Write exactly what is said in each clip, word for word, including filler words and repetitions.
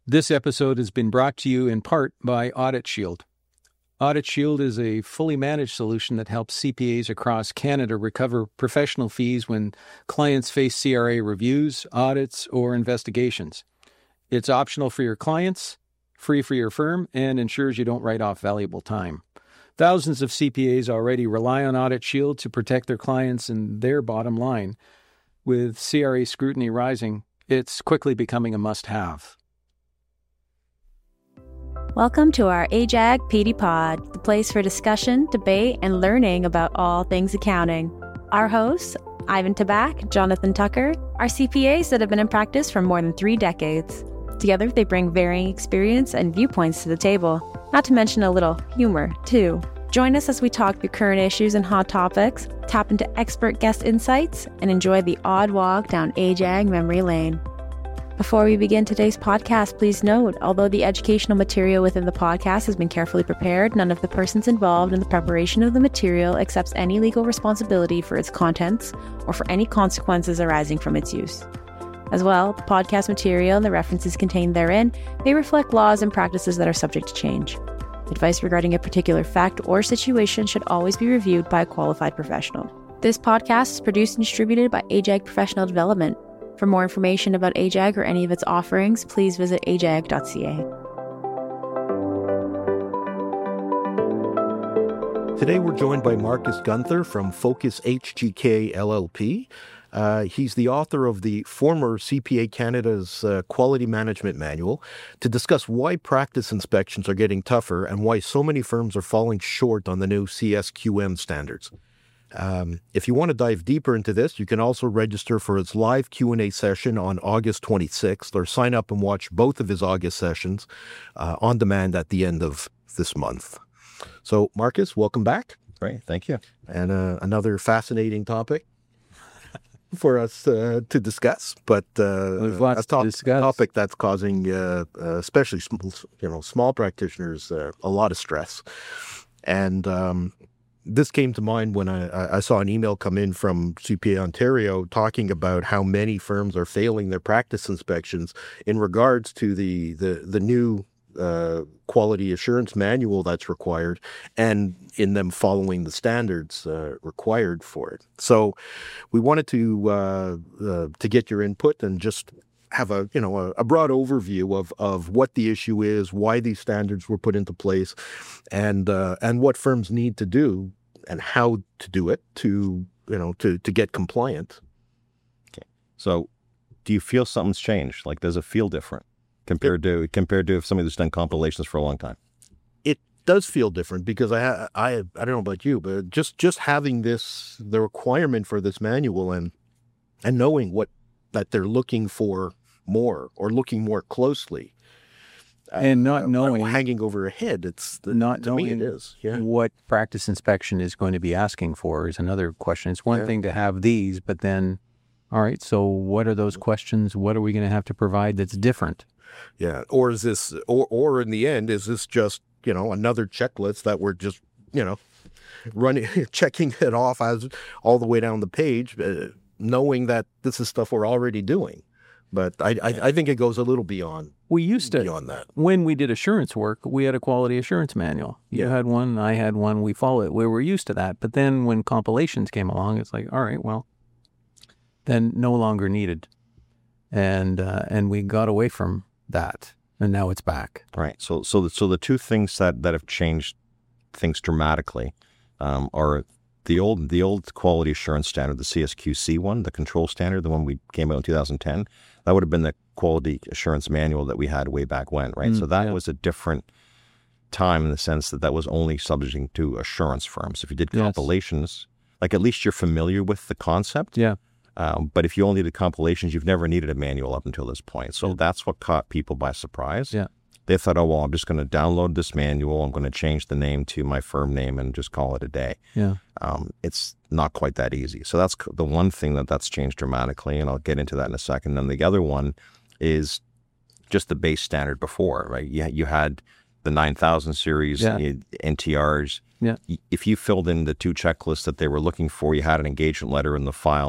This episode has been brought to you in part by Audit Shield. Audit Shield is a fully managed solution that helps C P As across Canada recover professional fees when clients face C R A reviews, audits, or investigations. It's optional for your clients, free for your firm, and ensures you don't write off valuable time. Thousands of C P As already rely on Audit Shield to protect their clients and their bottom line. With C R A scrutiny rising, it's quickly becoming a must-have. Welcome to our A J A G P D Pod, the place for discussion, debate, and learning about all things accounting. Our hosts, Ivan Tabak, Jonathan Tucker, are C P As that have been in practice for more than three decades. Together, they bring varying experience and viewpoints to the table, not to mention a little humor, too. Join us as we talk through current issues and hot topics, tap into expert guest insights, and enjoy the odd walk down A J A G memory lane. Before we begin today's podcast, please note, although the educational material within the podcast has been carefully prepared, none of the persons involved in the preparation of the material accepts any legal responsibility for its contents or for any consequences arising from its use. As well, the podcast material and the references contained therein may reflect laws and practices that are subject to change. Advice regarding a particular fact or situation should always be reviewed by a qualified professional. This podcast is produced and distributed by A J A G Professional Development. For more information about A J A G or any of its offerings, please visit a j a g dot c a. Today we're joined by Marcus Gunther from Focus H G K L L P. Uh, he's the author of the former C P A Canada's uh, Quality Management Manual to discuss why practice inspections are getting tougher and why so many firms are falling short on the new C S Q M standards. Um, if you want to dive deeper into this, you can also register for his live Q and A session on August twenty-sixth or sign up and watch both of his August sessions uh, on demand at the end of this month. So, Marcus, welcome back. Great, thank you. And uh, another fascinating topic for us uh, to discuss, but uh, There's lots a to- to discuss. topic that's causing, uh, uh, especially sm- you know, small practitioners, uh, a lot of stress. And um, this came to mind when I, I saw an email come in from C P A Ontario talking about how many firms are failing their practice inspections in regards to the the, the new uh, quality assurance manual that's required, and in them following the standards uh, required for it. So we wanted to uh, uh, to get your input and just have a you know a, a broad overview of of what the issue is, why these standards were put into place, and uh, and what firms need to do and how to do it to you know to to get compliant. Okay. So, do you feel something's changed? Like, does it feel different compared it, to compared to if somebody that's done compilations for a long time? It does feel different because I I I don't know about you, but just just having this the requirement for this manual and and knowing what that they're looking for more or looking more closely. And not uh, knowing, hanging over your head, it's the, not to knowing me it is. Yeah. what practice inspection is going to be asking for is another question. It's one Yeah. thing to have these, but then, all right, so what are those questions? What are we going to have to provide that's different? Yeah. Or is this, or or in the end, is this just you know another checklist that we're just you know running, checking it off as all the way down the page, uh, knowing that this is stuff we're already doing. But I, I I think it goes a little beyond. We used to, beyond that. when we did assurance work, we had a quality assurance manual. You Yeah. had one, I had one, we followed it. We were used to that. But then when compilations came along, it's like, all right, well, then no longer needed. And uh, and we got away from that, and now it's back. Right. So, so, the, so the two things that, that have changed things dramatically um, are the old the old quality assurance standard, the C S Q C one, the control standard, the one we came out in two thousand ten. That would have been the quality assurance manual that we had way back when, right? Mm, so that yeah. was a different time in the sense that that was only subject to assurance firms. If you did Yes. compilations, like at least you're familiar with the concept. Yeah. Um, but if you only did compilations, you've never needed a manual up until this point. So Yeah. that's what caught people by surprise. Yeah. They thought, oh, well, I'm just going to download this manual. I'm going to change the name to my firm name and just call it a day. Yeah. Um, it's not quite that easy. So that's c- the one thing that that's changed dramatically, and I'll get into that in a second. And the other one is just the base standard before, right? You, you had the nine thousand series, Yeah. you- N T Rs. Yeah. Y- If you filled in the two checklists that they were looking for, you had an engagement letter in the file,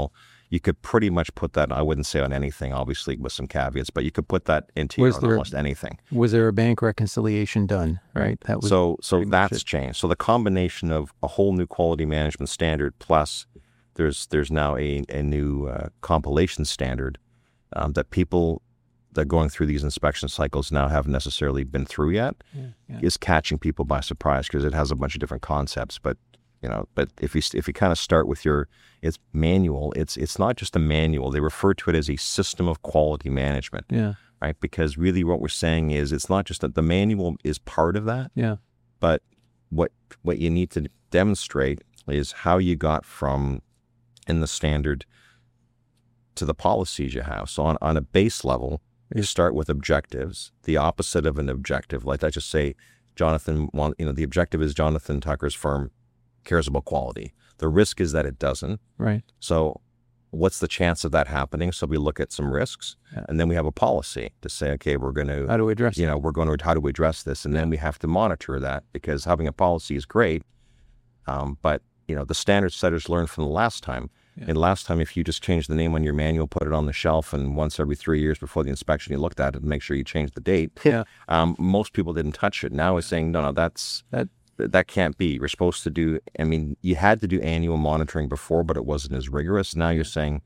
you could pretty much put that, I wouldn't say on anything, obviously with some caveats, but you could put that into Was on there- almost anything. Was there a bank reconciliation done? Right. That was So so pretty much that's it. changed. So the combination of a whole new quality management standard plus there's there's now a, a new uh, compilation standard um, that people that are going through these inspection cycles now haven't necessarily been through yet, Yeah, yeah. is catching people by surprise because it has a bunch of different concepts. But you know, but if you if you kind of start with your it's manual, it's it's not just a manual. They refer to it as a system of quality management, Yeah. right? Because really, what we're saying is it's not just that the manual is part of that, Yeah. but what what you need to demonstrate is how you got from in the standard to the policies you have. So on, on a base level, you start with objectives, the opposite of an objective. Like I just say, Jonathan, want, you know, the objective is Jonathan Tucker's firm cares about quality. The risk is that it doesn't. Right. So what's the chance of that happening? So we look at some risks, Yeah. and then we have a policy to say, okay, we're going to, How do we address you know, we're going to, how do we address this? And then we have to monitor that, because having a policy is great. Um, but, you know, the standard setters learned from the last time. Yeah. And last time, if you just changed the name on your manual, put it on the shelf, and once every three years before the inspection, you looked at it and make sure you changed the date. Yeah. Um, most people didn't touch it. Now it's saying, no, no, that's, That- that can't be. We're supposed to do, I mean, you had to do annual monitoring before, but it wasn't as rigorous. Now you're saying,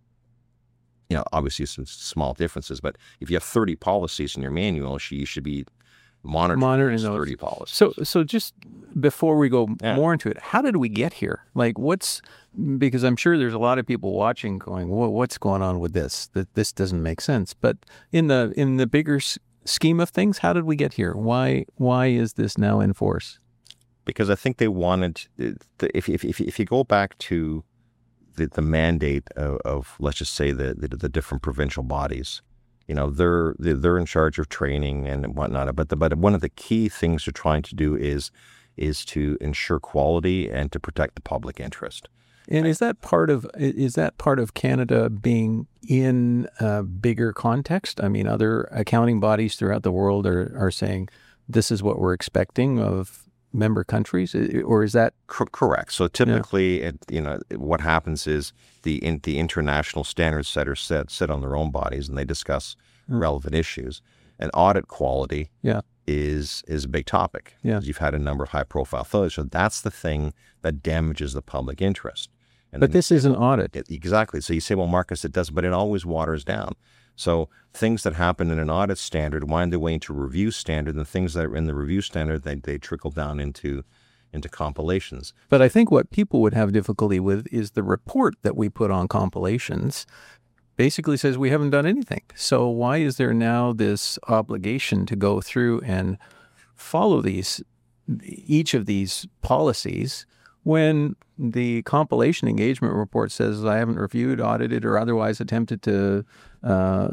you know, obviously some small differences, but if you have thirty policies in your manual, you should be monitoring, Monitoring those those. thirty policies. So, so just before we go Yeah. more into it, how did we get here? Like, what's because I'm sure there's a lot of people watching, going, "Wha- "What's going on with this? That this doesn't make sense." But in the in the bigger s- scheme of things, how did we get here? Why why is this now in force? Because I think they wanted, the, if, if, if, if you go back to the, the mandate of, of, let's just say, the, the, the different provincial bodies, you know, they're, they're they're in charge of training and whatnot. But the, but one of the key things they're trying to do is is to ensure quality and to protect the public interest. And is that part of is that part of Canada being in a bigger context? I mean, other accounting bodies throughout the world are are saying this is what we're expecting of member countries, or is that Cor- correct. So typically, it, you know, what happens is the in, the international standard setters sit sit on their own bodies and they discuss Mm. relevant issues. And audit quality Yeah. is is a big topic. Yeah. You've had a number of high profile failures, so that's the thing that damages the public interest. And But then- this is an audit. it- exactly. So you say, well, Marcus, it does, but it always waters down. So things that happen in an audit standard wind their way into review standard, and things that are in the review standard, they, they trickle down into into compilations. But I think what people would have difficulty with is the report that we put on compilations basically says we haven't done anything. So why is there now this obligation to go through and follow these, each of these policies, when the compilation engagement report says I haven't reviewed, audited, or otherwise attempted to uh,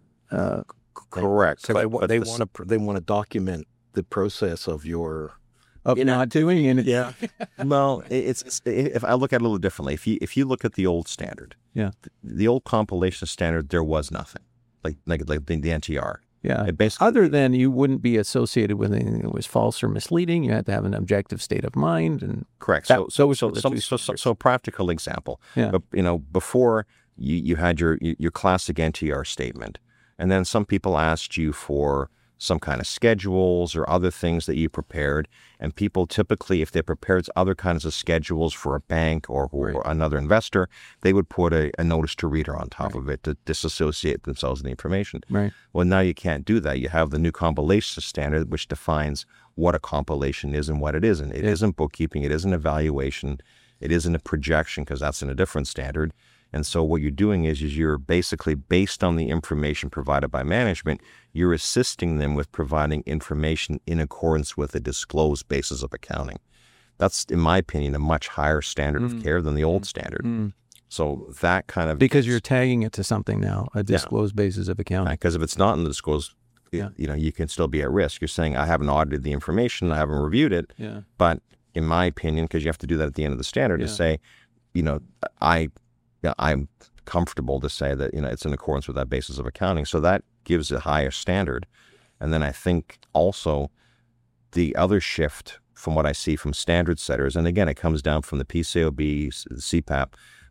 uh, Correct. So they, But- wa- but they the- want to they want to document the process of your of You know, not doing anything. yeah Well, it- it's, it's if I look at it a little differently. If you if you look at the old standard, Yeah. the, the old compilation standard, there was nothing like like like the, the N T R. Yeah. It basically Other than you wouldn't be associated with anything that was false or misleading, you had to have an objective state of mind, and correct. that- So so those so were the so, two so, so, standards. so a practical example. Yeah. But you know, before you you had your your classic N T R statement, and then some people asked you for some kind of schedules or other things that you prepared. And people typically, if they prepared other kinds of schedules for a bank or, or Right. another investor, they would put a, a notice to reader on top of it to disassociate themselves in the information. right. Well, now you can't do that. You have the new compilation standard, which defines what a compilation is and what it isn't. It isn't bookkeeping. It isn't evaluation. It isn't a projection, because that's in a different standard. And so what you're doing is, is you're basically, based on the information provided by management, you're assisting them with providing information in accordance with a disclosed basis of accounting. That's, in my opinion, a much higher standard Mm. of care than the old standard. Mm. So that kind of... Because you're tagging it to something now, a disclosed basis of accounting. Because if it's not in the disclosed, Yeah. you know, you can still be at risk. You're saying, I haven't audited the information, I haven't reviewed it. Yeah. But in my opinion, because you have to do that at the end of the standard, Yeah. to say, you know, I, yeah, I'm comfortable to say that, you know, it's in accordance with that basis of accounting. So that gives a higher standard. And then I think also the other shift from what I see from standard setters, and again, it comes down from the P C A O B, the C PAP,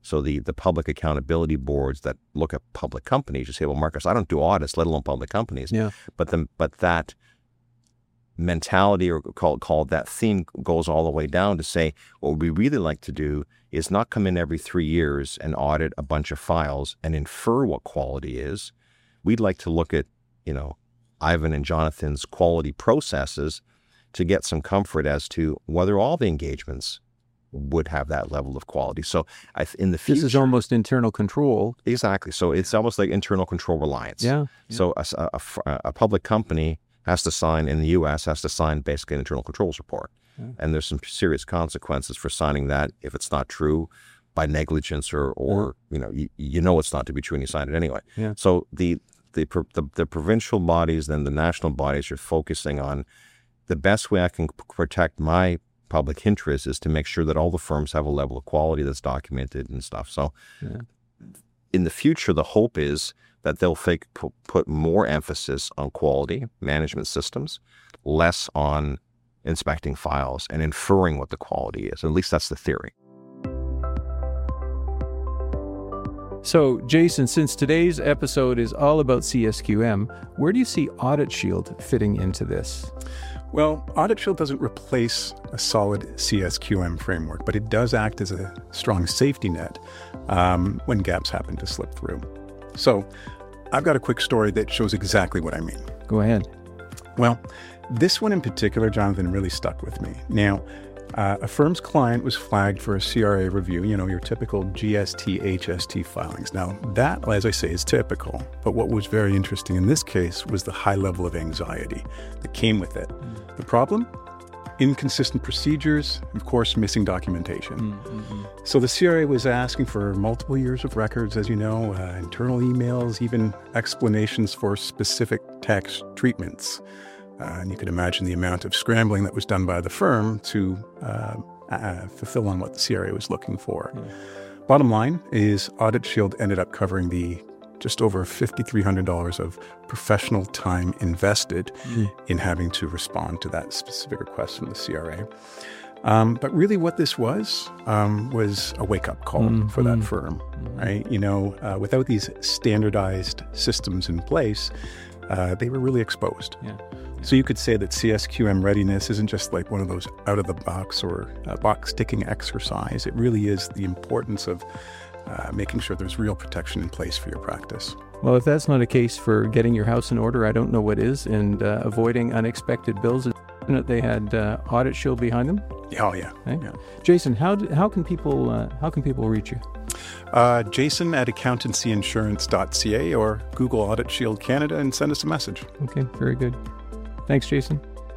So the the public accountability boards that look at public companies, you say, well, Marcus, I don't do audits, let alone public companies. Yeah. But the, but that mentality, or call, call it that theme, goes all the way down to say, what we really like to do is not come in every three years and audit a bunch of files and infer what quality is. We'd like to look at, you know, Ivan and Jonathan's quality processes to get some comfort as to whether all the engagements would have that level of quality. So I, in the future, this is almost internal control. Exactly. So it's almost like internal control reliance. Yeah. So a, a, a public company has to sign, in the U S, has to sign basically an internal controls report. Yeah. And there's some serious consequences for signing that if it's not true, by negligence, or, or yeah. you know, you, you know it's not to be true and you sign it anyway. Yeah. So the, the, the, the provincial bodies and the national bodies are focusing on the best way I can protect my public interest is to make sure that all the firms have a level of quality that's documented and stuff. So yeah. in the future, the hope is that they'll fake, put more emphasis on quality management systems, less on inspecting files and inferring what the quality is. At least that's the theory. So, Jason, since today's episode is all about C S Q M, where do you see Audit Shield fitting into this? Well, Audit Shield doesn't replace a solid C S Q M framework, but it does act as a strong safety net um, when gaps happen to slip through. So I've got a quick story that shows exactly what I mean. Go ahead. Well, this one in particular, Jonathan, really stuck with me. Now, uh, a firm's client was flagged for a C R A review, you know, your typical G S T, H S T filings. Now, that, as I say, is typical. But what was very interesting in this case was the high level of anxiety that came with it. Mm. The problem? Inconsistent procedures, of course, missing documentation. Mm-hmm. So the C R A was asking for multiple years of records, as you know, uh, internal emails, even explanations for specific tax treatments. Uh, and you could imagine the amount of scrambling that was done by the firm to uh, uh, fulfill on what the C R A was looking for. Yeah. Bottom line is Audit Shield ended up covering the just over five thousand three hundred dollars of professional time invested mm. in having to respond to that specific request from the C R A. Um, but really what this was, um, was a wake-up call mm, for mm, that firm, mm. right? You know, uh, without these standardized systems in place, uh, they were really exposed. Yeah. So you could say that C S Q M readiness isn't just like one of those out-of-the-box or uh, box-ticking exercise. It really is the importance of uh, making sure there's real protection in place for your practice. Well, if that's not a case for getting your house in order, I don't know what is, and uh, avoiding unexpected bills. They had uh, Audit Shield behind them. Oh yeah. Right? yeah. Jason, how do, how can people uh, how can people reach you? Uh, Jason at accountancy insurance dot c a or Google Audit Shield Canada and send us a message. Okay, very good. Thanks, Jason.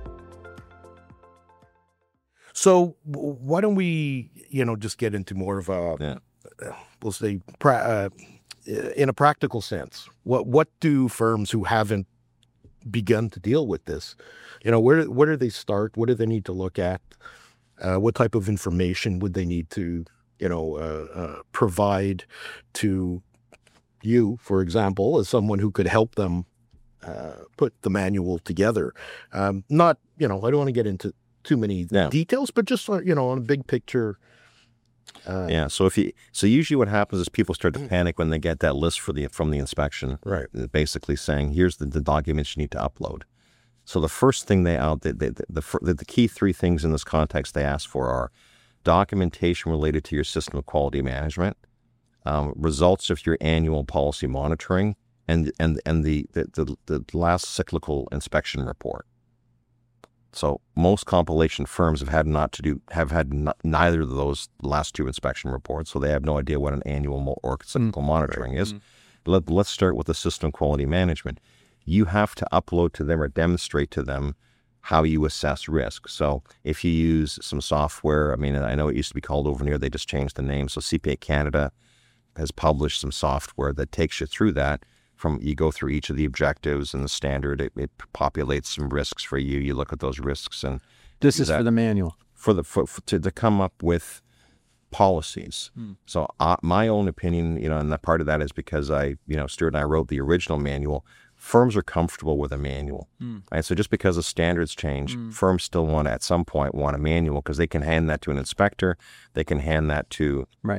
So why don't we, you know, just get into more of a, yeah. uh, we'll say, pra- uh, in a practical sense, what what do firms who haven't begun to deal with this, you know, where where do they start? What do they need to look at? Uh, what type of information would they need to, you know, uh, uh, provide to you, for example, as someone who could help them uh, put the manual together? Um, not, you know, I don't want to get into too many yeah. details, but just, you know, on a big picture. Uh, yeah. So if you, so usually what happens is people start to panic when they get that list for the from the inspection, right? Basically saying, here's the, the documents you need to upload. So the first thing they out, the the, the the the key three things in this context they ask for are documentation related to your system of quality management, um, results of your annual policy monitoring, and and and the the the, the last cyclical inspection report. So most compilation firms have had not to do have had not, neither of those last two inspection reports, so they have no idea what an annual or cyclical mm, monitoring right. is. Mm. Let, let's start with the system quality management. You have to upload to them or demonstrate to them how you assess risk. So if you use some software, I mean, I know it used to be called Overnear, they just changed the name. So C P A Canada has published some software that takes you through that. From you go through each of the objectives and the standard, it, it populates some risks for you. You look at those risks, and this is that, for the manual for the for, for, to to come up with policies. Hmm. So uh, my own opinion, you know, and that part of that is because I, you know, Stuart and I wrote the original manual. Firms are comfortable with a manual, hmm. right? So just because the standards change, hmm. firms still want to, at some point, want a manual because they can hand that to an inspector, they can hand that to right.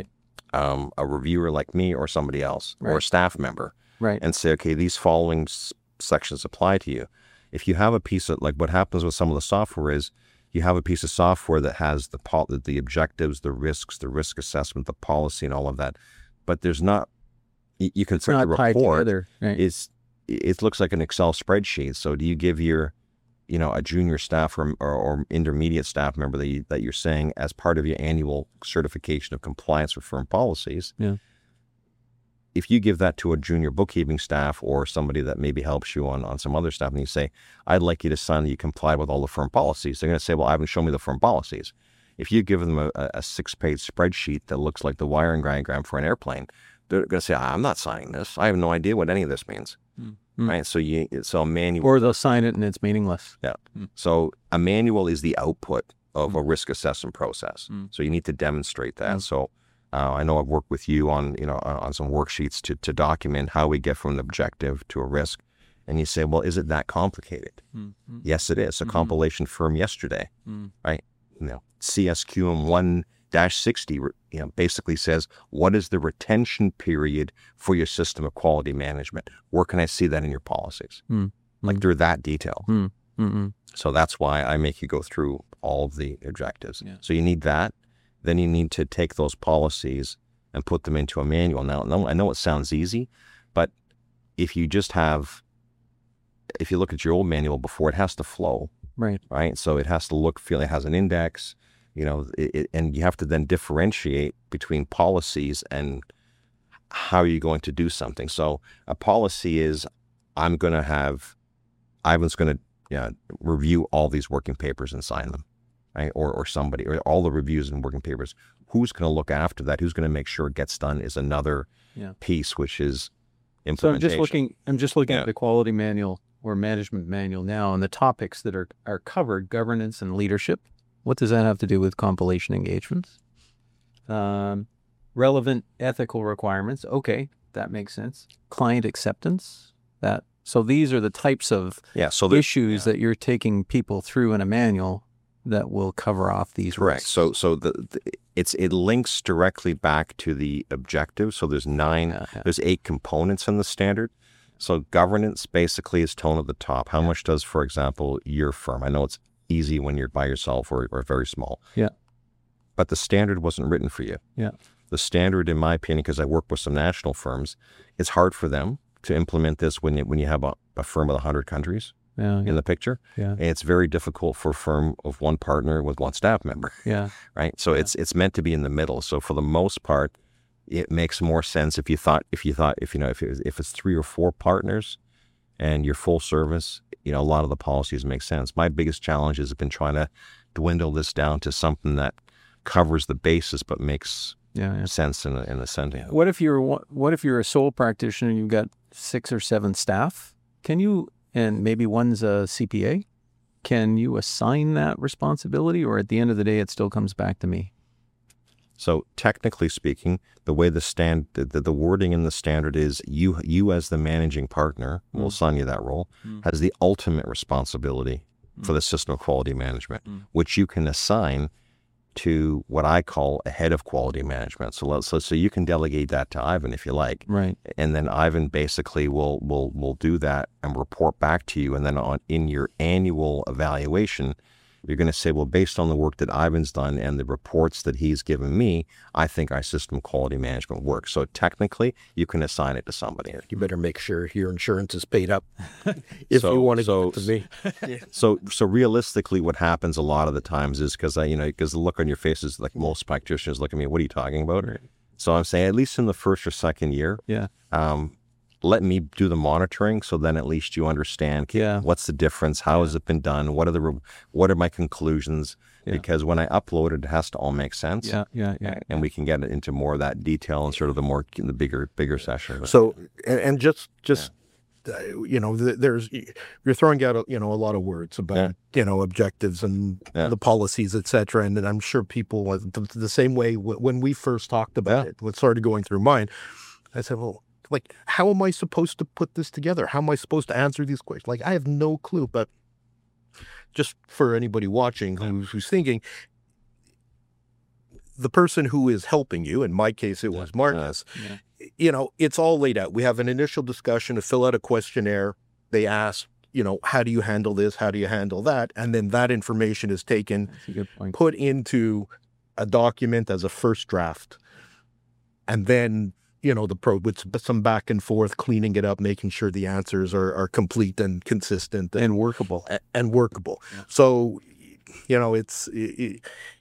um, a reviewer like me or somebody else or a Right. staff member Right. and say, okay, these following s- sections apply to you. If you have a piece of, like what happens with some of the software is you have a piece of software that has the pol- the objectives, the risks, the risk assessment, the policy, and all of that, but there's not, y- you can It's print not the tied report. together. Right. It's, it looks like an Excel spreadsheet. So do you give your, you know, a junior staff or, or, or intermediate staff member that, you, that you're saying as part of your annual certification of compliance with firm policies? Yeah. If you give that to a junior bookkeeping staff or somebody that maybe helps you on, on some other stuff, and you say, I'd like you to sign that you comply with all the firm policies, they're going to say, well, I haven't shown me the firm policies. If you give them a, a six-page spreadsheet that looks like the wiring diagram for an airplane, they're going to say, I'm not signing this. I have no idea what any of this means. Mm. Right? So you, so a manual. Or they'll sign it and it's meaningless. Yeah. Mm. So a manual is the output of a risk assessment process. Mm. So you need to demonstrate that. Mm. So uh, I know I've worked with you on, you know, on some worksheets to, to document how we get from an objective to a risk. And you say, well, is it that complicated? Mm. Mm. Yes, it is. A Mhm. compilation firm yesterday, Mm. right? You know, C S Q M one dash sixty, you know, basically says, what is the retention period for your system of quality management? Where can I see that in your policies? Mm. Like Mm. they're that detailed. Mm. Mm-mm. So that's why I make you go through all of the objectives. Yeah. So you need that. Then you need to take those policies and put them into a manual. Now, no, I know it sounds easy, but if you just have, if you look at your old manual before, it has to flow, Right. right? So it has to look, feel, it has an index, you know, it, it, and you have to then differentiate between policies and how are you going to do something. So a policy is, I'm going to have, Ivan's going to you know, review all these working papers and sign them, right? Or or somebody, or all the reviews and working papers. Who's going to look after that? Who's going to make sure it gets done is another Yeah. piece, which is So I'm implementation. just looking. I'm just looking Yeah. at the quality manual or management manual now, and the topics that are are covered: governance and leadership. What does that have to do with compilation engagements? Um, relevant ethical requirements. Okay, that makes sense. Client acceptance. That. So these are the types of Yeah. So the, issues that you're taking people through in a manual that will cover off these correct. risks. So so the, the it's it links directly back to the objective. So there's nine. Yeah, yeah. There's eight components in the standard. So governance basically is tone at the top. How much does, for example, your firm? I know it's easy when you're by yourself or, or very small. Yeah. But the standard wasn't written for you. Yeah. The standard, in my opinion, because I work with some national firms, it's hard for them to implement this when you, when you have a, a firm of one hundred countries Yeah. in the picture. Yeah. And it's very difficult for a firm of one partner with one staff member, Yeah. right? So it's it's meant to be in the middle. So for the most part, it makes more sense if you thought if you thought if you know if it, if it's three or four partners and you're full service, you know, a lot of the policies make sense. My biggest challenge has been trying to dwindle this down to something that covers the basis but makes Yeah. yeah. sense in a, in a sentence. What if you're one- what if you're a sole practitioner and you've got six or seven staff? Can you, and maybe one's a C P A, can you assign that responsibility, or at the end of the day it still comes back to me? So technically speaking, the way the stand the, the wording in the standard is you you as the managing partner, we'll assign you that role, Mm. has the ultimate responsibility for the system of quality management, Mm. which you can assign to what I call a head of quality management. So let's so, so you can delegate that to Ivan if you like, Right. and then Ivan basically will will will do that and report back to you, and then on in your annual evaluation, you're going to say, well, based on the work that Ivan's done and the reports that he's given me, I think our system quality management works. So technically, you can assign it to somebody. You better make sure your insurance is paid up if So- you want to so- give it to me. So, so realistically, what happens a lot of the times is because I, you know, because the look on your face is like most practitioners look at me, what are you talking about? So I'm saying at least in the first or second year, Yeah. um, let me do the monitoring. So then at least you understand, okay, Yeah. what's the difference? How has it been done? What are the, re- what are my conclusions? Yeah. Because when I upload it, it has to all make sense. Yeah. Yeah. Yeah. And we can get into more of that detail and sort of the more, the bigger, bigger session. So, and, and just, just, uh, you know, th- there's, you're throwing out, you know, a lot of words about, Yeah. you know, objectives and Yeah. the policies, et cetera. And, and I'm sure people, uh, the, the same way w- when we first talked about Yeah. it, what started going through mine, I said, well, like, how am I supposed to put this together? How am I supposed to answer these questions? Like, I have no clue, but just for anybody watching who's, who's thinking, the person who is helping you, in my case, it was Marcus, yeah. you know, it's all laid out. We have an initial discussion to fill out a questionnaire. They ask, you know, how do you handle this? How do you handle that? And then that information is taken, put into a document as a first draft. And then, you know, the pro with some back and forth, cleaning it up, making sure the answers are, are complete and consistent. And, and workable. And, and workable. Yeah. So, you know, it's... It,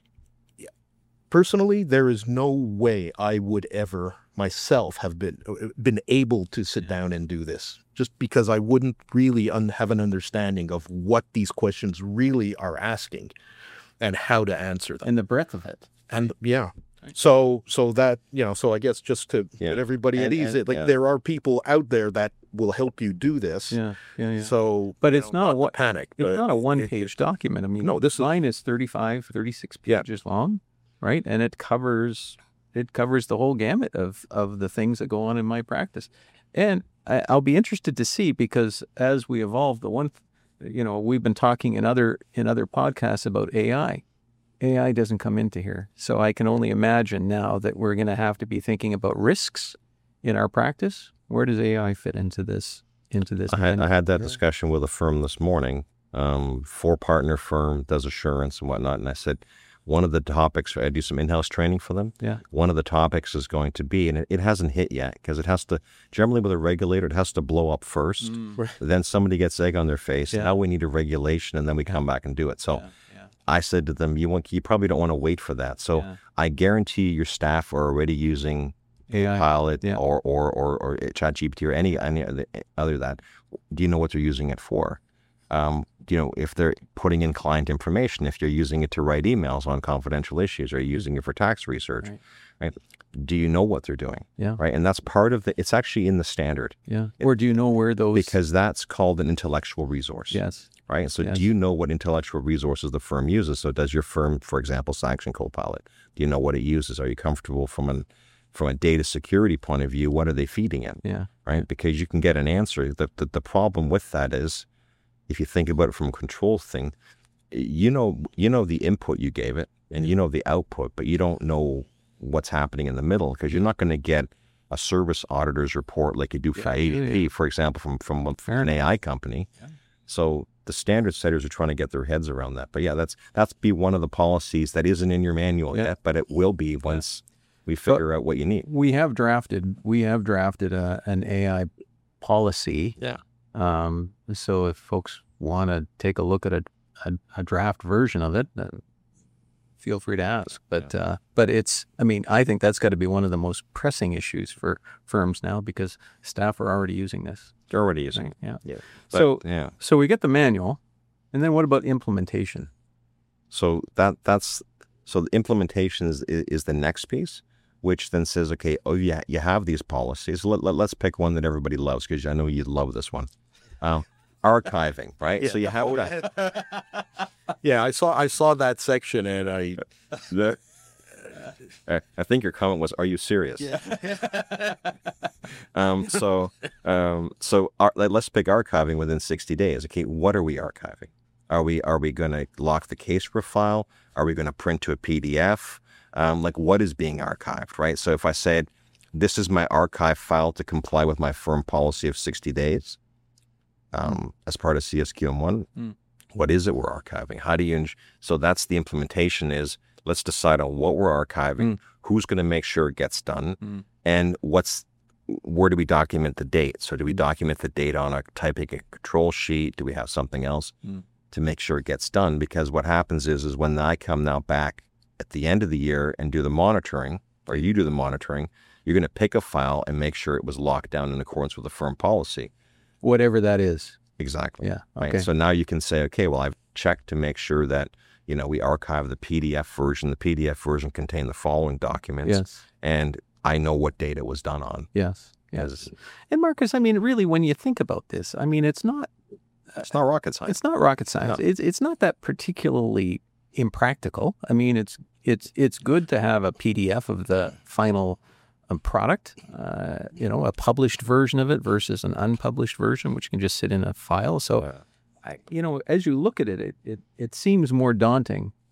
personally, there is no way I would ever myself have been been able to sit down and do this, just because I wouldn't really un- have an understanding of what these questions really are asking and how to answer them. And the breadth of it. And yeah. So so that, you know, so I guess just to yeah. get everybody and, at ease, and, it like yeah. there are people out there that will help you do this. Yeah, yeah, yeah. So, but it's know, not, not a panic. It's not a one-page it, document. I mean, no, this line is, is thirty-five, thirty-six pages yeah. long. Right. And it covers it covers the whole gamut of, of the things that go on in my practice. And I, I'll be interested to see, because as we evolve, the one, you know, we've been talking in other in other podcasts about A I. A I doesn't come into here. So I can only imagine now that we're going to have to be thinking about risks in our practice. Where does A I fit into this? Into this? I had, I had that discussion with a firm this morning. Um, four partner firm, does assurance and whatnot. And I said, one of the topics, I do some in-house training for them. Yeah. One of the topics is going to be, and it, it hasn't hit yet, because it has to, generally with a regulator, it has to blow up first. Mm. Then somebody gets egg on their face. Yeah. Now we need a regulation, and then we come back and do it. So yeah. Yeah. I said to them, you want, you probably don't want to wait for that. So yeah. I guarantee your staff are already using A I Pilot yeah. or, or, or, or ChatGPT or any, any other that. Do you know what they're using it for? Um, you know, if they're putting in client information, if you're using it to write emails on confidential issues, or using it for tax research, right? right? Do you know what they're doing? Yeah. Right. And that's part of the, it's actually in the standard. Yeah. It, or do you know where those... Because that's called an intellectual resource. Yes. Right. So yes. do you know what intellectual resources the firm uses? So does your firm, for example, sanction Copilot? Do you know what it uses? Are you comfortable from an from a data security point of view? What are they feeding in? Yeah. Right. Because you can get an answer. The, the, the problem with that is, if you think about it from a control thing, you know, you know the input you gave it, and you know the output, but you don't know what's happening in the middle, because you're not going to get a service auditor's report like you do for yeah, A D P, yeah. for example, from from, from an A I company. Yeah. So the standard setters are trying to get their heads around that. But yeah, that's that's be one of the policies that isn't in your manual yeah. yet, but it will be once yeah. we figure but out what you need. We have drafted we have drafted a, an A I policy. Yeah. Um, so if folks want to take a look at a, a, a draft version of it, uh, feel free to ask. But yeah. uh, but it's, I mean, I think that's got to be one of the most pressing issues for firms now, because staff are already using this. They're already using it. Yeah. yeah. But, so yeah. So we get the manual, and then what about implementation? So that that's so the implementation is, is the next piece, which then says, okay, oh yeah, you have these policies. Let, let, let's pick one that everybody loves, because I know you love this one. Um, archiving, right? Yeah. So you have that. Yeah, I saw I saw that section, and I. The, I think your comment was, "Are you serious?" Yeah. um. So, um. So our, let's pick archiving within sixty days. Okay. What are we archiving? Are we Are we going to lock the case profile? Are we going to print to a P D F? Um. Like, what is being archived, right? So if I said, "This is my archive file to comply with my firm policy of sixty days," um, as part of C S Q M one. Mm. What is it we're archiving? How do you, ins- so that's the implementation is, let's decide on what we're archiving, mm. who's going to make sure it gets done, mm. and what's, where do we document the date? So do we document the date on a typing a control sheet? Do we have something else mm. to make sure it gets done? Because what happens is, is when I come now back at the end of the year and do the monitoring, or you do the monitoring, you're going to pick a file and make sure it was locked down in accordance with the firm policy. Whatever that is. Exactly. Yeah. Okay. Right? So now you can say, okay, well, I've checked to make sure that, you know, we archive the P D F version. The P D F version contained the following documents. Yes. And I know what date it was done on. Yes. Yes. And Marcus, I mean, really, when you think about this, I mean, it's not... It's not rocket science. It's not rocket science. No. It's it's not that particularly impractical. I mean, it's it's it's good to have a P D F of the final um, product, uh, you know, a published version of it versus an unpublished version, which can just sit in a file. So, I, you know, as you look at it, it, it, it seems more daunting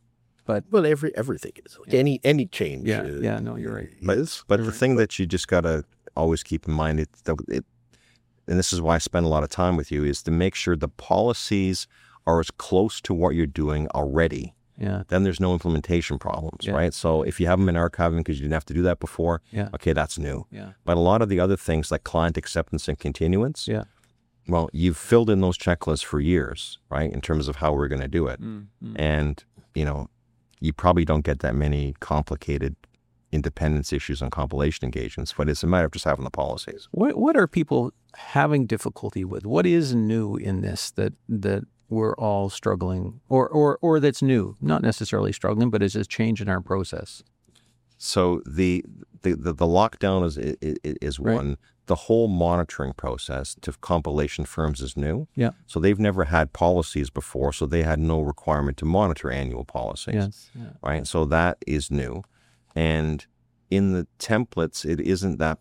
but Well, every everything is like any any change. yeah, uh, yeah, no, you're right. But, is. but the thing that you just got to always keep in mind, it, it, and this is why I spend a lot of time with you, is to make sure the policies are as close to what you're doing already. Yeah, Then there's no implementation problems, Yeah. right? So if you have them in archiving because you didn't have to do that before, yeah, okay, that's new. yeah, But a lot of the other things like client acceptance and continuance, yeah. well, you've filled in those checklists for years, right, in terms of how we're going to do it. Mm, mm. And, you know, you probably don't get that many complicated independence issues on compilation engagements, but it's a matter of just having the policies. What what are people having difficulty with? What is new in this that that we're all struggling, or or or that's new? Not necessarily struggling, but is a change in our process. So the the the, the lockdown is is, is Right. one. The whole monitoring process to compilation firms is new. Yeah. So they've never had policies before, so they had no requirement to monitor annual policies. Yes. Yeah. Right. So that is new, and in the templates, it isn't that.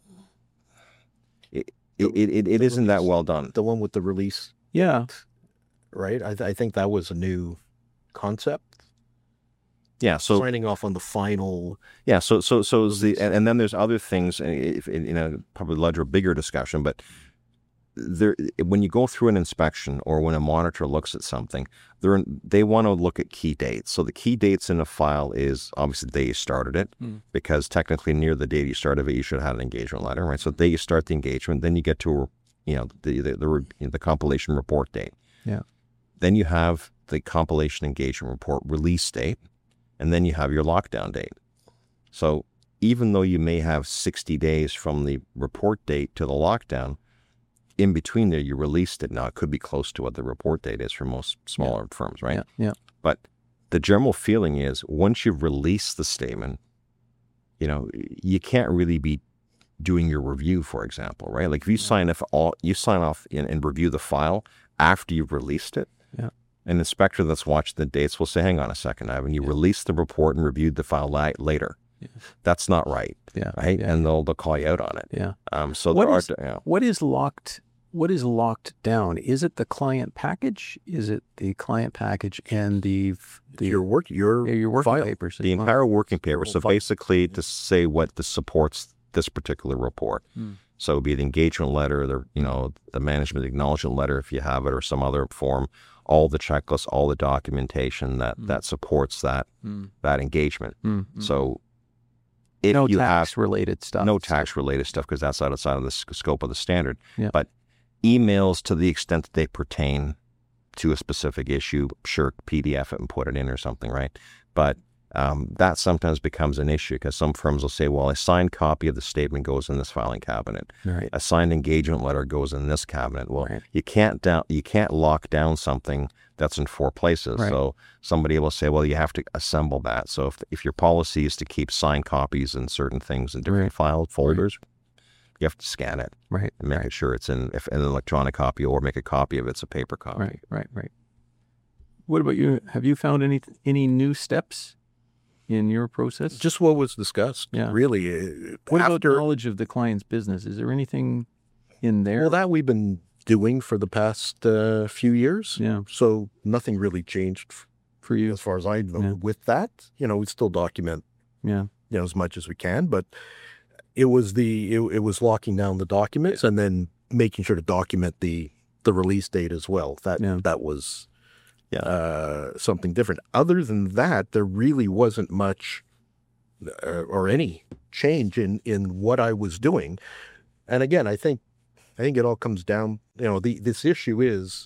It it it, it, it isn't that well done. The one with the release, Yeah. right? I, th- I think that was a new concept. Yeah. So Signing off on the final. Yeah, so so so is the and, and then there's other things uh, if, in, in a probably larger, bigger discussion, but there when you go through an inspection or when a monitor looks at something, they they want to look at key dates. So the key dates in a file is obviously the day you started it, Mm. because technically near the date you started it, you should have had an engagement letter, right? So the day you start the engagement, then you get to you know the the the, re- the compilation report date. Yeah. Then you have the compilation engagement report release date. And then you have your lockdown date. So even though you may have sixty days from the report date to the lockdown, in between there, you released it. Now, it could be close to what the report date is for most smaller firms, right? Yeah. Yeah. But the general feeling is once you've released the statement, you know, you can't really be doing your review, for example, right? Like if you sign off all, you sign off and, and review the file after you've released it. Yeah. An inspector that's watched the dates will say, hang on a second, Ivan, you Yeah. released the report and reviewed the file li- later. Yeah. That's not right, Yeah. right? Yeah. And they'll, they'll call you out on it. Yeah. Um, so What there is- are, yeah. What is locked? What is locked down? Is it the client package? Is it the client package and the the your work, your yeah, your working file. papers? the entire working paper. Your So whole file. basically to say what this supports this particular report. Hmm. So be it the engagement letter, the, you know, the management acknowledgement letter, if you have it, or some other form, all the checklists, all the documentation that, Hmm. that supports that, Mm. that engagement. Mm. Mm. So if no you have tax related stuff. no tax related stuff, because that's outside of the s- scope of the standard. Yeah. But emails, to the extent that they pertain to a specific issue, sure, P D F it and put it in or something, right? But um, that sometimes becomes an issue because some firms will say, well, a signed copy of the statement goes in this filing cabinet. Right. A signed engagement letter goes in this cabinet. Well, Right. you can't down, you can't lock down something that's in four places. Right. So somebody will say, well, you have to assemble that. So if if your policy is to keep signed copies and certain things in different Right. file folders, you have to scan it Right. and make Right. sure it's in if an electronic copy, or make a copy of it's a paper copy. Right. Right. Right. What about you? Have you found any any new steps in your process? Just what was discussed. Yeah. Really. uh, what about after, knowledge of the client's business? Is there anything in there? Well, that we've been doing for the past uh, few years. Yeah. So nothing really changed f- For you? as far as I know Yeah. with that. You know, we still document, Yeah. you know, as much as we can, but it was the, it, it was locking down the documents and then making sure to document the, the release date as well. That, Yeah. that was Yeah. uh, something different. Other than that, there really wasn't much uh, or any change in, in what I was doing. And again, I think, I think it all comes down, you know, the, this issue is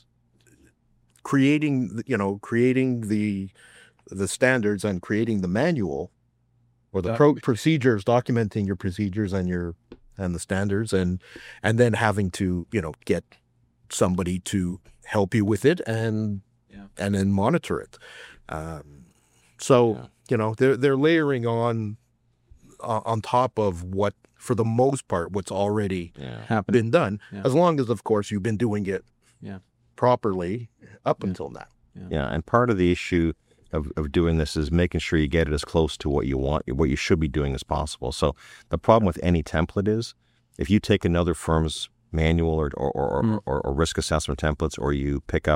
creating, you know, creating the, the standards and creating the manual or the That- pro- procedures, documenting your procedures and your, and the standards, and, and then having to, you know, get somebody to help you with it and, Yeah. and then monitor it. Um, so, Yeah. you know, they're, they're layering on, uh, on top of what, for the most part, what's already Yeah. Happened. been done, Yeah. as long as, of course, you've been doing it Yeah. properly up Yeah. until now. Yeah. And part of the issue of, of doing this is making sure you get it as close to what you want, what you should be doing as possible. So the problem with any template is if you take another firm's manual or or, or, Mm. or, or risk assessment templates, or you pick up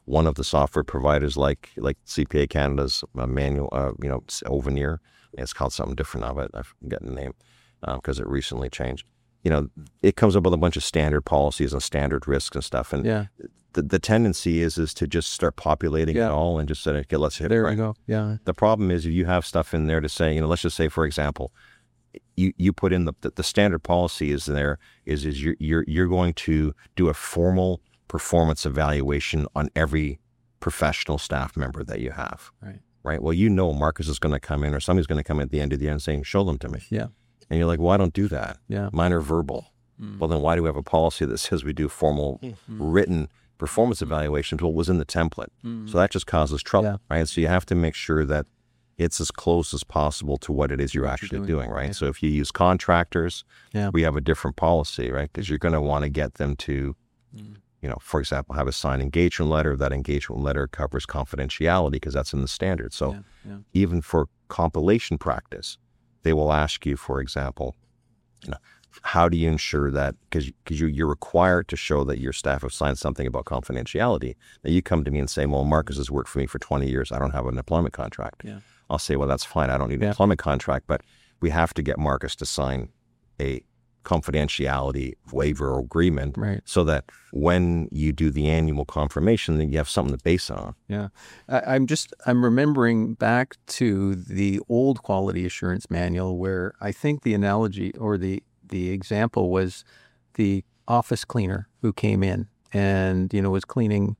one of the software providers, like like C P A Canada's uh, manual, uh, you know, Overneer. It's called something different now, but I forget the name because um, it recently changed. You know, it comes up with a bunch of standard policies and standard risks and stuff. And yeah. the, the tendency is is to just start populating yeah. it all and just say, okay, let's hit there it. There we go. Yeah. The problem is if you have stuff in there to say, you know, let's just say, for example, you, you put in the, the the standard policy is there is is you're you're you're going to do a formal performance evaluation on every professional staff member that you have. Right. Right. Well, you know, Marcus is going to come in or somebody's going to come in at the end of the year and saying, show them to me. Yeah. And you're like, well, I don't do that. Yeah. Mine are verbal. Mm. Well, then why do we have a policy that says we do formal mm-hmm. written performance evaluations? Well, it was in the template. Mm. So that just causes trouble, yeah. right? So you have to make sure that it's as close as possible to what it is you're what actually you're doing, doing, right? Yeah. So if you use contractors, yeah. we have a different policy, right? Because you're going to want to get them to, mm. you know, for example, have a signed engagement letter. That engagement letter covers confidentiality because that's in the standard. So yeah. Yeah. even for compilation practice, they will ask you, for example, you know, how do you ensure that, because because you, you're required to show that your staff have signed something about confidentiality. Now you come to me and say, well, Marcus has worked for me for twenty years. I don't have an employment contract. Yeah. I'll say, well, that's fine. I don't need an yeah. employment contract, but we have to get Marcus to sign a confidentiality waiver or agreement right. so that when you do the annual confirmation, then you have something to base it on. Yeah. I, I'm just, I'm remembering back to the old quality assurance manual where I think the analogy or the, the example was the office cleaner who came in and, you know, was cleaning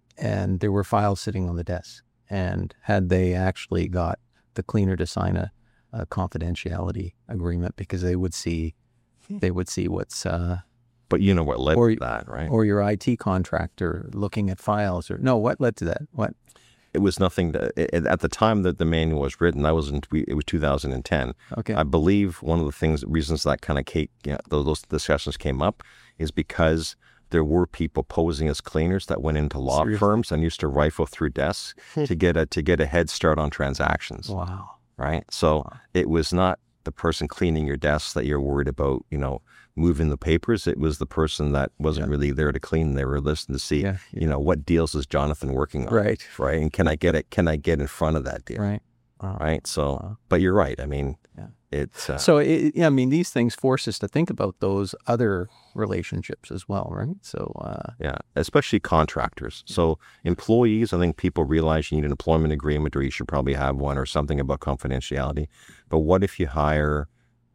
and there were files sitting on the desk. And had they actually got the cleaner to sign a, a confidentiality agreement because they would see They would see what's, uh, but you know what led or, to that, right? Or your I T contractor looking at files, or no, what led to that? What? It was nothing. To, it, at the time that the manual was written, I was in, it was two thousand ten. Okay. I believe one of the things, reasons that kind of came, you know, those, those discussions came up, is because there were people posing as cleaners that went into law Seriously? firms and used to rifle through desks to get a to get a head start on transactions. Wow. Right. So wow. it was not the person cleaning your desk that you're worried about, you know, moving the papers. It was the person that wasn't yeah. really there to clean. They were listening to see, yeah, yeah. you know, what deals is Jonathan working on? Right. Right. And can I get it? Can I get in front of that deal? Right. Wow. Right. So, wow. but you're right. I mean, yeah. it's. Uh, so, it, yeah, I mean, these things force us to think about those other relationships as well, right? So, uh, yeah, especially contractors. Yeah. So, employees, I think people realize you need an employment agreement or you should probably have one or something about confidentiality. But what if you hire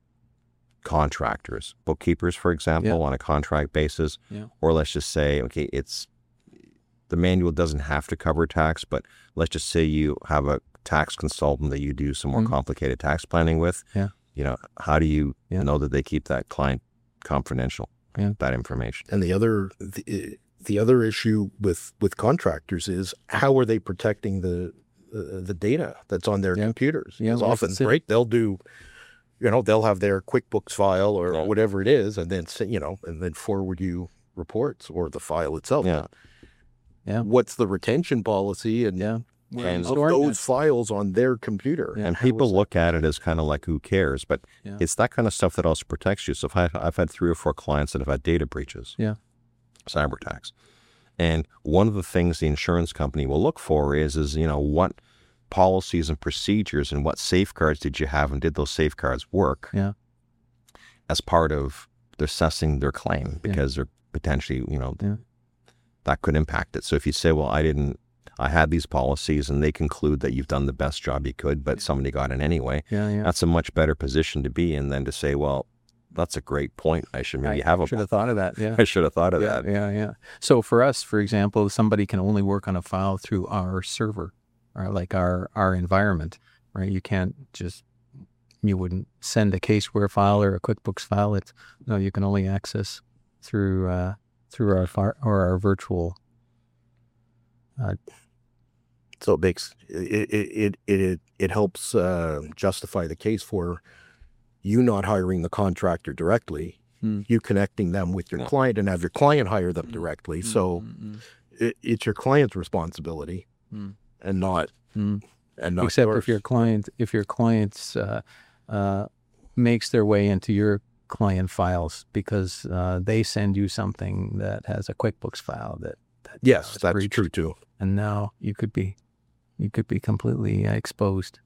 contractors, bookkeepers, for example, yeah. on a contract basis? Yeah. Or let's just say, okay, it's the manual doesn't have to cover tax, but let's just say you have a tax consultant that you do some more mm-hmm. complicated tax planning with. Yeah. You know, how do you yeah. know that they keep that client confidential, yeah. that information? And the other the, the other issue with, with contractors is how are they protecting the uh, the data that's on their yeah. computers? Yeah, well, often, right? They'll do, you know, they'll have their QuickBooks file or yeah. whatever it is, and then you know, and then forward you reports or the file itself. Yeah. Yeah. What's the retention policy and yeah. and of those files on their computer? Yeah. And people look at it as kind of like, who cares? But yeah. it's that kind of stuff that also protects you. So if I, I've had three or four clients that have had data breaches, yeah, cyber attacks. And one of the things the insurance company will look for is, is, you know, what policies and procedures and what safeguards did you have and did those safeguards work yeah. as part of assessing their claim? Because yeah. they're potentially, you know, yeah. that could impact it. So if you say, well, I didn't, I had these policies and they conclude that you've done the best job you could, but somebody got in anyway, yeah, yeah. that's a much better position to be in than to say, well, that's a great point. I should maybe I have a... I should have thought of that, yeah. I should have thought of yeah, that. Yeah, yeah. So for us, for example, somebody can only work on a file through our server, or like our, our environment, right? You can't just, you wouldn't send a caseware file or a QuickBooks file. It's, no, you can only access through uh, through our far, or our virtual... Uh, So it makes it it it it, it helps uh, justify the case for you not hiring the contractor directly, hmm. you connecting them with your Yeah. client and have your client hire them directly. Hmm. So Hmm. it, it's your client's responsibility Hmm. and not Hmm. and not Except yours. if your client, if your client's uh, uh, makes their way into your client files because uh, they send you something that has a QuickBooks file that, that yes, uh, that's breached. true too. and now you could be, you could be completely uh, exposed.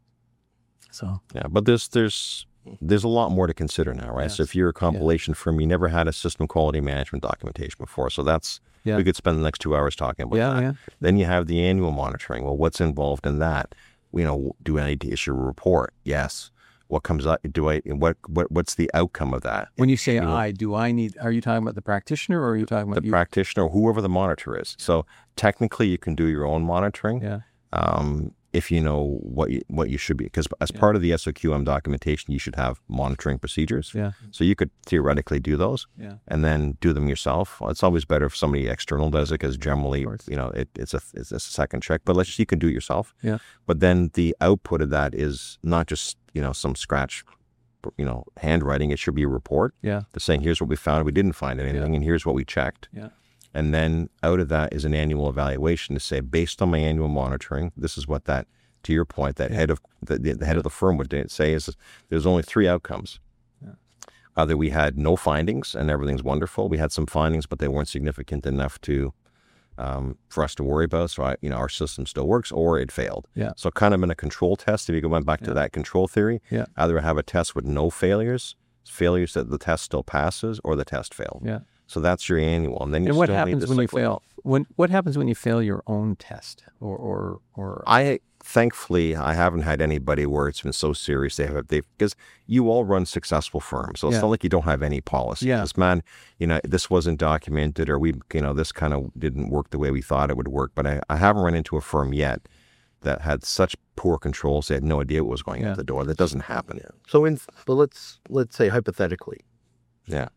So yeah, but there's there's there's a lot more to consider now, right? Yes. So if you're a compilation yeah. firm, you never had a system quality management documentation before, so that's yeah. we could spend the next two hours talking about yeah, that. Yeah. Then you have the annual monitoring. Well, what's involved in that? You know, do I need to issue a report? Yes. What comes out? Do I? What? What? What's the outcome of that? When you say you know, I, do I need? Are you talking about the practitioner, or are you talking about the you? practitioner, or whoever the monitor is? So technically, you can do your own monitoring. Yeah. Um, if you know what you, what you should be, because as yeah. part of the S O Q M documentation, you should have monitoring procedures. Yeah. So you could theoretically do those. Yeah. And then do them yourself. Well, it's always better if somebody external does it, because generally, you know, it, it's a it's a second check. But let's you can do it yourself. Yeah. But then the output of that is not just, you know, some scratch, you know, handwriting. It should be a report. Yeah. They're saying, here's what we found. We didn't find anything, yeah. and here's what we checked. Yeah. And then out of that is an annual evaluation to say, based on my annual monitoring, this is what that, to your point, that yeah. head of the, the head of the firm would say is there's only three outcomes. Yeah. Either we had no findings and everything's wonderful. We had some findings, but they weren't significant enough to um, for us to worry about. So I, you know, our system still works, or it failed. Yeah. So kind of in a control test, if you go back to yeah. that control theory, yeah. either have a test with no failures, failures that the test still passes, or the test failed. Yeah. So that's your annual, and then you and what still happens need when you cycle. fail? When what happens when you fail your own test, or or or? I thankfully I haven't had anybody where it's been so serious they have they because you all run successful firms, so it's yeah. not like you don't have any policy. Yeah. This man, you know, this wasn't documented, or we, you know, this kind of didn't work the way we thought it would work. But I, I haven't run into a firm yet that had such poor controls they had no idea what was going yeah. out the door. That doesn't happen. Yeah. So in but let's let's say hypothetically, yeah,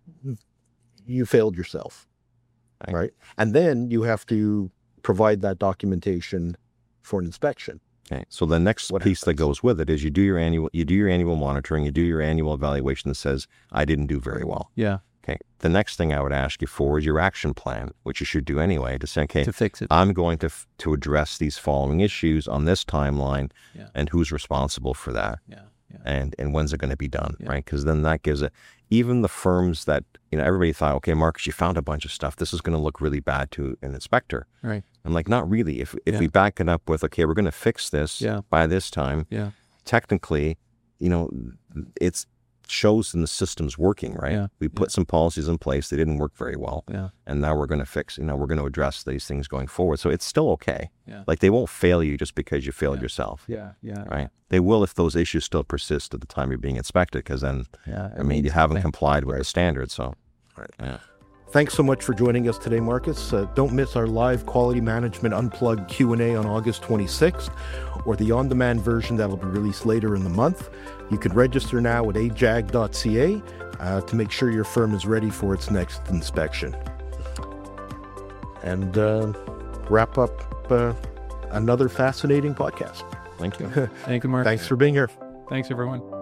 you failed yourself. Right. right? And then you have to provide that documentation for an inspection. Okay. So the next What piece happens? that goes with it is you do your annual, you do your annual monitoring, you do your annual evaluation that says, I didn't do very well. Yeah. Okay. The next thing I would ask you for is your action plan, which you should do anyway, to say, okay, To fix it. I'm going to f- to address these following issues on this timeline, Yeah. and who's responsible for that. Yeah. Yeah. And and when's it going to be done, Yeah. right? Because then that gives it, even the firms that, you know, everybody thought, okay, Marcus, you found a bunch of stuff. This is going to look really bad to an inspector. Right. I'm like, not really. If if Yeah. we back it up with, okay, we're going to fix this Yeah. by this time, Yeah. technically, you know, it's shows in the system's working, right? Yeah. We put Yeah. some policies in place. They didn't work very well. Yeah. And now we're going to fix, you know, we're going to address these things going forward. So it's still okay. Yeah. Like they won't fail you just because you failed Yeah. yourself. Yeah. Yeah. Right. They will if those issues still persist at the time you're being inspected, because then, Yeah. I mean, you haven't complied with the standards. So, Right. yeah. Thanks so much for joining us today, Marcus. Uh, don't miss our live Quality Management Unplugged Q and A on August twenty-sixth, or the on-demand version that will be released later in the month. You can register now at a j a g dot c a uh, to make sure your firm is ready for its next inspection. And uh, wrap up uh, another fascinating podcast. Thank you. Thank you, Mark. Thanks for being here. Thanks, everyone.